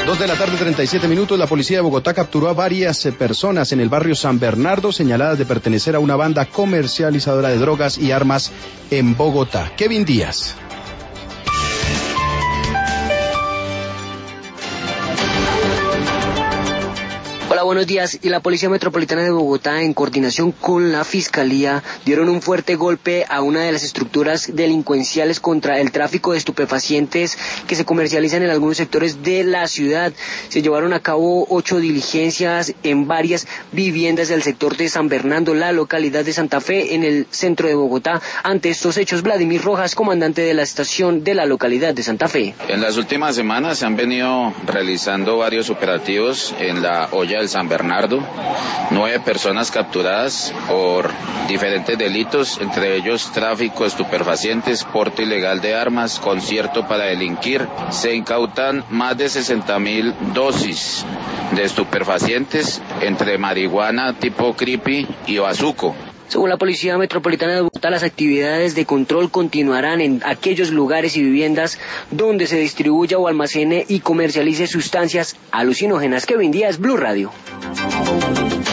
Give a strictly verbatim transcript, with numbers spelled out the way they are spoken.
Dos de la tarde, treinta y siete minutos, la policía de Bogotá capturó a varias eh, personas en el barrio San Bernardo señaladas de pertenecer a una banda comercializadora de drogas y armas en Bogotá. Kevin Díaz. Hola, buenos días. Y la Policía Metropolitana de Bogotá, en coordinación con la Fiscalía, dieron un fuerte golpe a una de las estructuras delincuenciales contra el tráfico de estupefacientes que se comercializan en algunos sectores de la ciudad. Se llevaron a cabo ocho diligencias en varias viviendas del sector de San Bernardo, la localidad de Santa Fe, en el centro de Bogotá. Ante estos hechos, Vladimir Rojas, comandante de la estación de la localidad de Santa Fe. En las últimas semanas se han venido realizando varios operativos en la olla del San Bernardo, nueve personas capturadas por diferentes delitos, entre ellos tráfico de estupefacientes, porte ilegal de armas, concierto para delinquir. Se incautan más de sesenta mil dosis de estupefacientes entre marihuana tipo creepy y bazuco. Según la Policía Metropolitana de Bogotá, las actividades de control continuarán en aquellos lugares y viviendas donde se distribuya o almacene y comercialice sustancias alucinógenas. Kevin Díaz, Blue Radio.